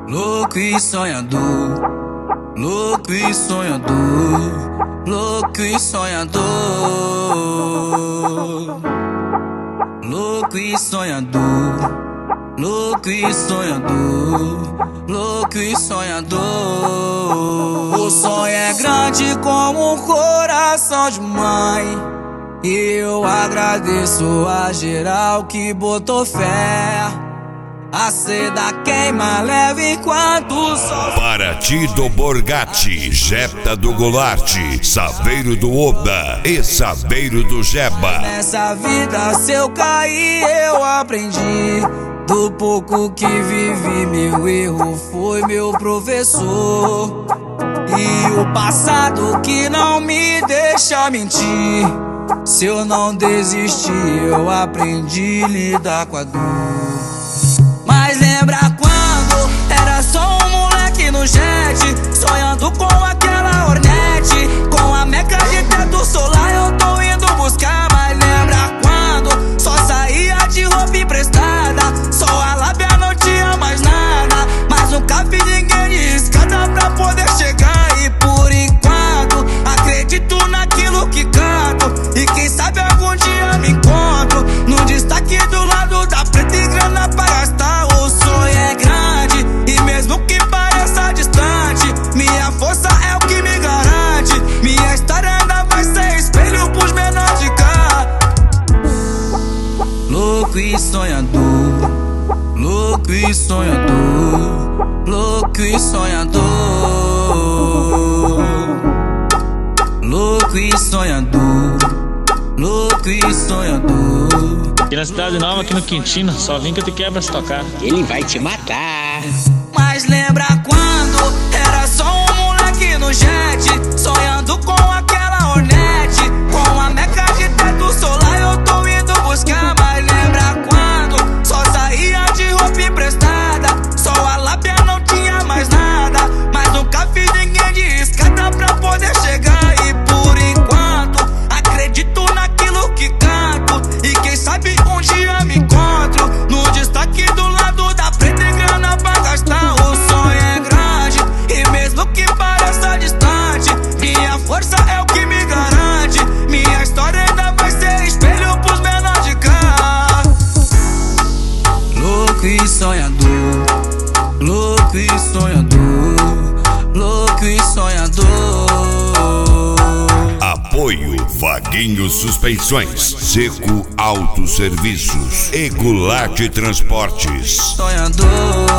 louco e sonhador, louco e sonhador, louco e sonhador, louco e sonhador, louco e sonhador, louco e sonhador. O sonho é grande como um coração de mãe, e eu agradeço a geral que botou fé. A seda queima leve enquanto o sol. Paraty do Borgatti, Jetta do Goulart, Saveiro do Oba e Saveiro do Jeba. Nessa vida se eu cair eu aprendi. Do pouco que vivi meu erro foi meu professor. E o passado que não me deixa mentir. Se eu não desistir eu aprendi a lidar com a dor. Mas lembra quando era só um moleque no jet, sonhando com aquela Hornet, com a meca de teto solar eu tô indo buscar. Mas lembra quando só saía de roupa emprestada, só a lábia não tinha mais nada, mas nunca vi ninguém de escada pra poder chegar. E por enquanto acredito naquilo que canto, e quem sabe algum dia me encontro no destaque do lado da preta e grana pra gastar. O sonho é grande e mesmo que pareça distante, minha força é o que me garante. Minha história ainda vai ser espelho pros menores de cá. Louco e sonhador, louco e sonhador, louco e sonhador, louco e sonhador, louco e sonhador. Aqui na Cidade Nova, aqui no Quintino, só vem que eu te quebro essa tua cara. Ele vai te matar. Mas lembra quando era só um moleque no jet, sonhando com aquela Hornet, com a meca de teto solar eu tô indo buscar. Mas lembra quando só saía de roupa emprestada, só a lábia não tinha mais nada, mas nunca vi ninguém de escada pra poder chegar. E por enquanto acredito naquilo que canto, e quem sabe um dia me encontro no destaque do lado da preta e grana pra gastar. O sonho é grande e mesmo que pareça distante, minha força é o que me garante. Minha história ainda vai ser espelho pros menores de cá. Louco e sonhador, louco e sonhador, louco e sonhador. Apoio Vaguinho Suspensões, Seco Autosserviços e Goulart Transportes. Sonhador.